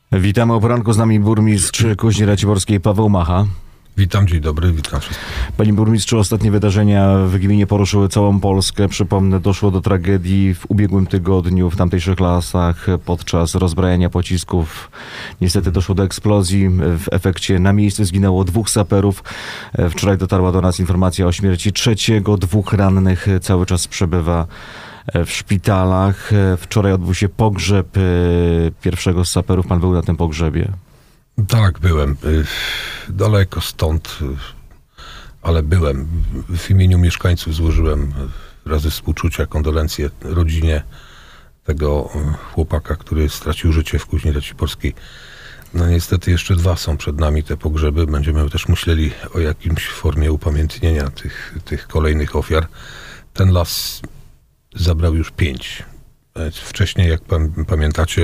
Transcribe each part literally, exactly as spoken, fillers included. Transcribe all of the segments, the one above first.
Witamy o poranku, z nami burmistrz Kuźni Raciborskiej Paweł Macha. Witam, dzień dobry, witam wszystkich. Panie burmistrzu, ostatnie wydarzenia w gminie poruszyły całą Polskę. Przypomnę, doszło do tragedii w ubiegłym tygodniu w tamtejszych lasach podczas rozbrajania pocisków. Niestety doszło do eksplozji. W efekcie na miejscu zginęło dwóch saperów. Wczoraj dotarła do nas informacja o śmierci trzeciego, dwóch rannych cały czas przebywa w szpitalach. Wczoraj odbył się pogrzeb pierwszego z saperów. Pan był na tym pogrzebie. Tak, byłem. Daleko stąd, ale byłem. W imieniu mieszkańców złożyłem razy współczucia, kondolencje rodzinie tego chłopaka, który stracił życie w Kuźni Raciborskiej. No niestety jeszcze dwa są przed nami, te pogrzeby. Będziemy też myśleli o jakimś formie upamiętnienia tych, tych kolejnych ofiar. Ten las zabrał już pięć. Wcześniej, jak pan, pamiętacie,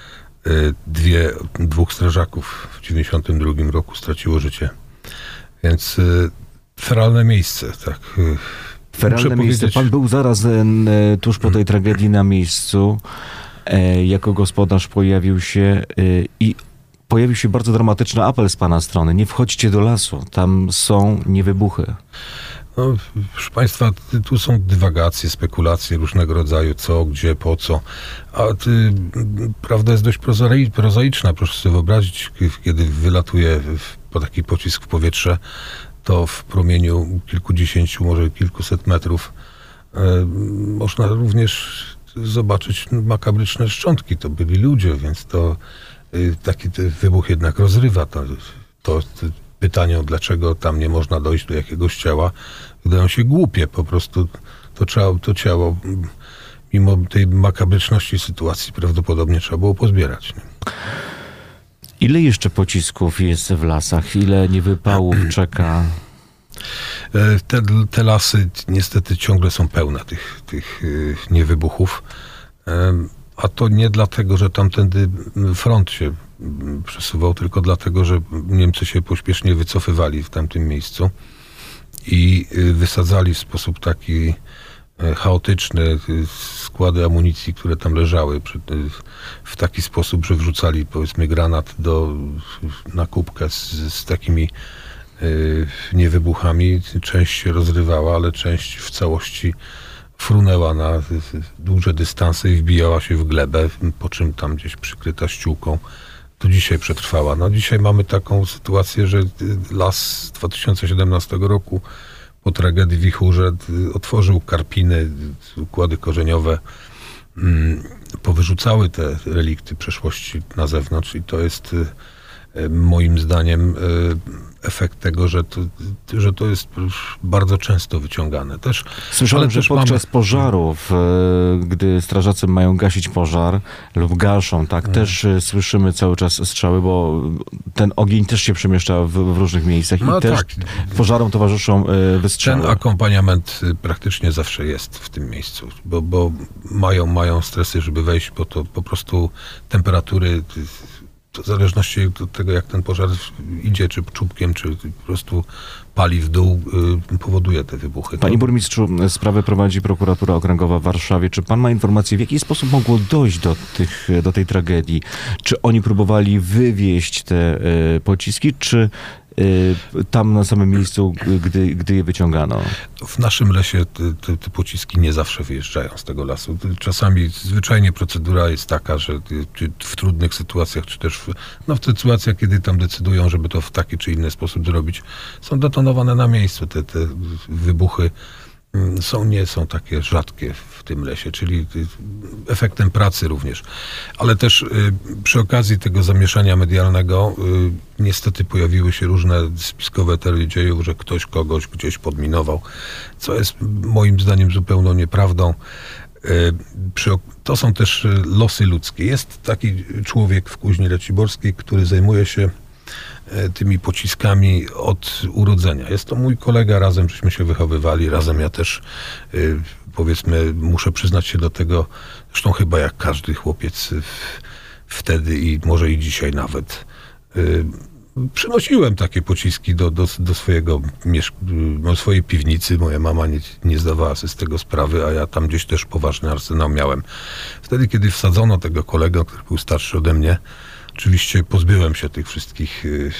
Dwie, dwóch strażaków w dziewięćdziesiątym drugim roku straciło życie. Więc y, feralne miejsce, tak. Feralne miejsce. Pan był zaraz e, tuż po tej tragedii na miejscu. E, jako gospodarz pojawił się e, i pojawił się bardzo dramatyczny apel z pana strony. Nie wchodźcie do lasu, tam są niewybuchy. No, proszę Państwa, tu są dywagacje, spekulacje różnego rodzaju, co, gdzie, po co. A ty, prawda jest dość prozaiczna. Proszę sobie wyobrazić, kiedy wylatuje po taki pocisk w powietrze, to w promieniu kilkudziesięciu, może kilkuset metrów e, można również zobaczyć makabryczne szczątki. To byli ludzie, więc to e, taki wybuch jednak rozrywa to, to, to pytanie, dlaczego tam nie można dojść do jakiegoś ciała, wydają się głupie. Po prostu to, trzeba, to ciało, mimo tej makabryczności sytuacji, prawdopodobnie trzeba było pozbierać. Nie? Ile jeszcze pocisków jest w lasach? Ile niewypałów czeka? Te, te lasy niestety ciągle są pełne tych, tych niewybuchów. A to nie dlatego, że tamtędy front się przesuwał, tylko dlatego, że Niemcy się pośpiesznie wycofywali w tamtym miejscu i wysadzali w sposób taki chaotyczny składy amunicji, które tam leżały, w taki sposób, że wrzucali, powiedzmy, granat do, na kubkę z, z takimi niewybuchami. Część się rozrywała, ale część w całości frunęła na duże dystanse i wbijała się w glebę, po czym tam gdzieś przykryta ściółką. To dzisiaj przetrwała. No dzisiaj mamy taką sytuację, że las z dwa tysiące siedemnastego roku po tragedii w Wichurze otworzył karpiny, układy korzeniowe, powyrzucały te relikty przeszłości na zewnątrz i to jest moim zdaniem efekt tego, że to, że to jest bardzo często wyciągane. Też, Słyszałem, ale że też podczas mamy... pożarów, gdy strażacy mają gasić pożar lub gaszą, tak, hmm. też słyszymy cały czas strzały, bo ten ogień też się przemieszcza w, w różnych miejscach i no też tak. pożarom towarzyszą wystrzały. Ten akompaniament praktycznie zawsze jest w tym miejscu, bo, bo mają, mają stresy, żeby wejść, bo to po prostu temperatury, to w zależności od tego, jak ten pożar idzie, czy czubkiem, czy po prostu pali w dół, yy, powoduje te wybuchy. Panie burmistrzu, sprawę prowadzi prokuratura okręgowa w Warszawie. Czy pan ma informację, w jaki sposób mogło dojść do, tych, do tej tragedii? Czy oni próbowali wywieźć te y, pociski, czy y, tam na samym miejscu, gdy, gdy je wyciągano? W naszym lesie te, te, te pociski nie zawsze wyjeżdżają z tego lasu. Czasami zwyczajnie procedura jest taka, że czy w trudnych sytuacjach, czy też w, no w sytuacjach, kiedy tam decydują, żeby to w taki czy inny sposób zrobić, są detonowane na miejscu. Te, te wybuchy są, nie są takie rzadkie w tym lesie, czyli efektem pracy również. Ale też przy okazji tego zamieszania medialnego niestety pojawiły się różne spiskowe teorie dziejów, że ktoś kogoś gdzieś podminował, co jest moim zdaniem zupełną nieprawdą. To są też losy ludzkie. Jest taki człowiek w Kuźni Raciborskiej, który zajmuje się tymi pociskami od urodzenia. Jest to mój kolega, razem żeśmy się wychowywali, razem ja też, powiedzmy, muszę przyznać się do tego, zresztą chyba jak każdy chłopiec wtedy i może i dzisiaj nawet, przynosiłem takie pociski do, do, do swojego, do swojej piwnicy. Moja mama nie, nie zdawała sobie z tego sprawy, a ja tam gdzieś też poważny arsenał miałem. Wtedy, kiedy wsadzono tego kolegę, który był starszy ode mnie, Oczywiście pozbyłem się tych wszystkich y,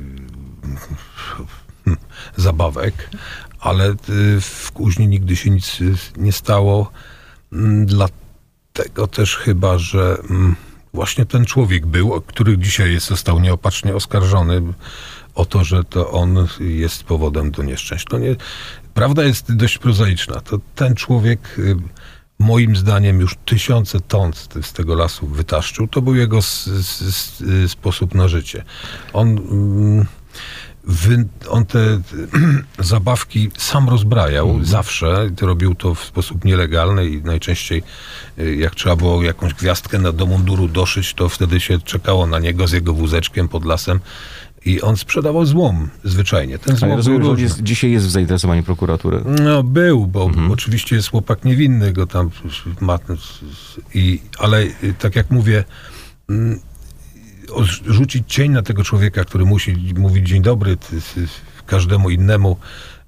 y, zabawek, ale y, w Kuźni nigdy się nic nie stało. Dlatego też chyba, że mm, właśnie ten człowiek był, który dzisiaj jest, został nieopatrznie oskarżony o to, że to on jest powodem do nieszczęść. To nie, prawda jest dość prozaiczna. To ten człowiek, y, moim zdaniem, już tysiące ton z, z tego lasu wytaszczył. To był jego s, s, s, sposób na życie. On... Mm, Wy, on te zabawki sam rozbrajał mm. zawsze. Robił to w sposób nielegalny i najczęściej jak trzeba było jakąś gwiazdkę na, do munduru doszyć, to wtedy się czekało na niego z jego wózeczkiem pod lasem i on sprzedawał złom zwyczajnie. Ten złom ja rozumiem, że jest, dzisiaj jest w zainteresowaniu prokuratury. No był, bo mm. oczywiście jest chłopak niewinny, go tam ma, i, ale tak jak mówię, rzucić cień na tego człowieka, który musi mówić dzień dobry każdemu innemu.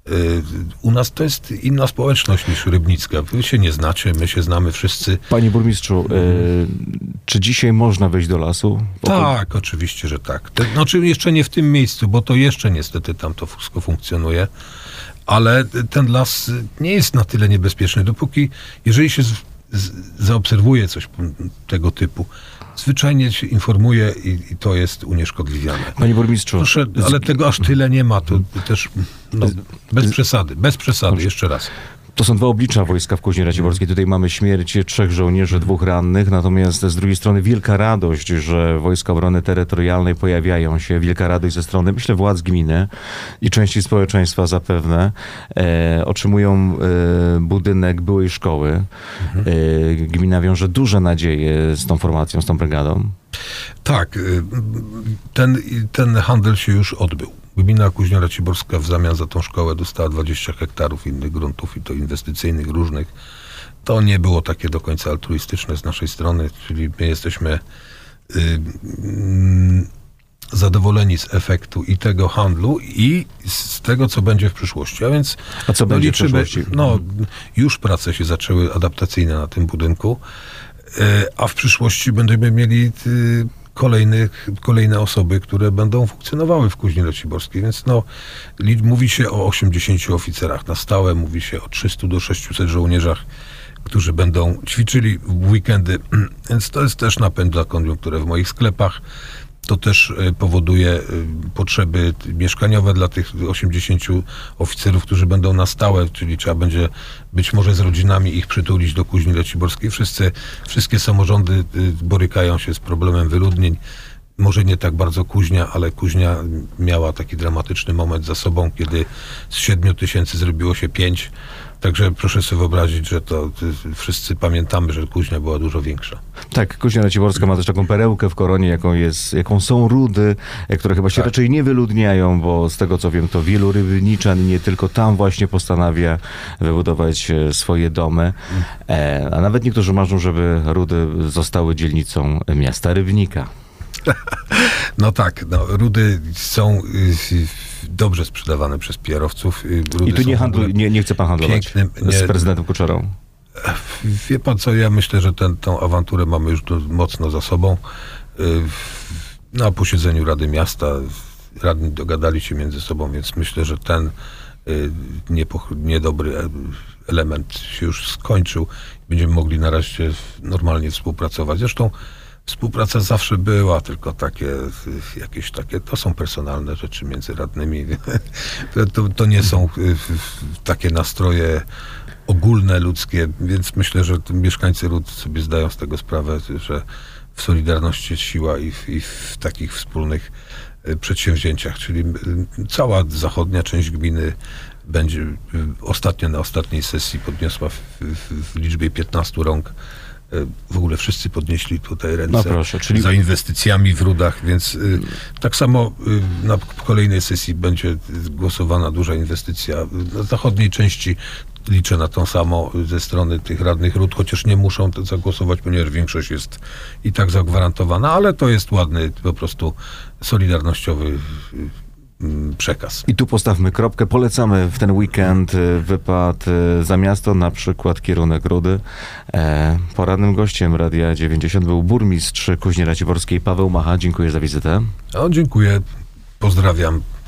U nas to jest inna społeczność niż rybnicka. Wy się nie znacie, my się znamy wszyscy. Panie burmistrzu, y, czy dzisiaj można wejść do lasu? Tak, oczywiście, że tak. Te, znaczy jeszcze nie w tym miejscu, bo to jeszcze niestety tam to wszystko funkcjonuje, ale ten las nie jest na tyle niebezpieczny, dopóki, jeżeli się z, z, zaobserwuje coś tego typu, zwyczajnie się informuje i, i to jest unieszkodliwiane. Panie burmistrzu. Proszę, ale tego aż tyle nie ma, to też no, bez przesady, bez przesady, jeszcze raz. To są dwa oblicza wojska w Kuźni Raciborskiej. Tutaj mamy śmierć trzech żołnierzy, dwóch rannych, natomiast z drugiej strony wielka radość, że Wojska Obrony Terytorialnej pojawiają się. Wielka radość ze strony, myślę, władz gminy i części społeczeństwa zapewne. E, otrzymują e, budynek byłej szkoły. E, gmina wiąże duże nadzieje z tą formacją, z tą brygadą. Tak, ten, ten handel się już odbył. Gmina Kuźnia Raciborska w zamian za tą szkołę dostała dwadzieścia hektarów innych gruntów i to inwestycyjnych różnych. To nie było takie do końca altruistyczne z naszej strony, czyli my jesteśmy y, y, zadowoleni z efektu i tego handlu i z tego, co będzie w przyszłości. A więc A co no, będzie liczymy, w przyszłości? No, już prace się zaczęły adaptacyjne na tym budynku, y, a w przyszłości będziemy mieli y, Kolejnych, kolejne osoby, które będą funkcjonowały w Kuźni Raciborskiej. Więc no, mówi się o osiemdziesięciu oficerach na stałe, mówi się o trzystu do sześciuset żołnierzach, którzy będą ćwiczyli w weekendy. Więc to jest też napęd dla koniunktury w moich sklepach. To też powoduje potrzeby mieszkaniowe dla tych osiemdziesięciu oficerów, którzy będą na stałe, czyli trzeba będzie być może z rodzinami ich przytulić do Kuźni Raciborskiej. Wszyscy, wszystkie samorządy borykają się z problemem wyludnień. Może nie tak bardzo Kuźnia, ale Kuźnia miała taki dramatyczny moment za sobą, kiedy z siedmiu tysięcy zrobiło się pięć. Także proszę sobie wyobrazić, że to wszyscy pamiętamy, że Kuźnia była dużo większa. Tak, Kuźnia Raciborska ma też taką perełkę w koronie, jaką, jest, jaką są Rudy, które chyba się tak. raczej nie wyludniają, bo z tego co wiem, to wielu rybniczan nie tylko tam właśnie postanawia wybudować swoje domy, e, a nawet niektórzy marzą, żeby Rudy zostały dzielnicą miasta Rybnika. No tak, no, Rudy są y, dobrze sprzedawane przez P R-owców. I tu nie, handlu, nie, nie chce pan handlować pięknym, z prezydentem Kuczerą? Wie pan co, ja myślę, że ten, tą awanturę mamy już mocno za sobą. Y, na posiedzeniu Rady Miasta radni dogadali się między sobą, więc myślę, że ten y, niepoch- niedobry element się już skończył. Będziemy mogli na razie normalnie współpracować. Zresztą współpraca zawsze była, tylko takie jakieś takie, to są personalne rzeczy między radnymi. To, to nie są takie nastroje ogólne, ludzkie, więc myślę, że mieszkańcy Rud sobie zdają z tego sprawę, że w solidarności jest siła i w, i w takich wspólnych przedsięwzięciach, czyli cała zachodnia część gminy będzie ostatnio na ostatniej sesji podniosła w, w, w liczbie piętnastu rąk. W ogóle wszyscy podnieśli tutaj ręce no proszę, czyli... za inwestycjami w Rudach, więc y, tak samo y, na kolejnej sesji będzie głosowana duża inwestycja. Na zachodniej części liczę na tą samo ze strony tych radnych Rud, chociaż nie muszą to zagłosować, ponieważ większość jest i tak zagwarantowana, ale to jest ładny, po prostu solidarnościowy y, mm, przekaz. I tu postawmy kropkę. Polecamy w ten weekend y, wypad y, za miasto, na przykład kierunek Rudy. E, poradnym gościem Radia dziewięćdziesiąt był burmistrz Kuźni Raciborskiej Paweł Macha. Dziękuję za wizytę. O, dziękuję. Pozdrawiam.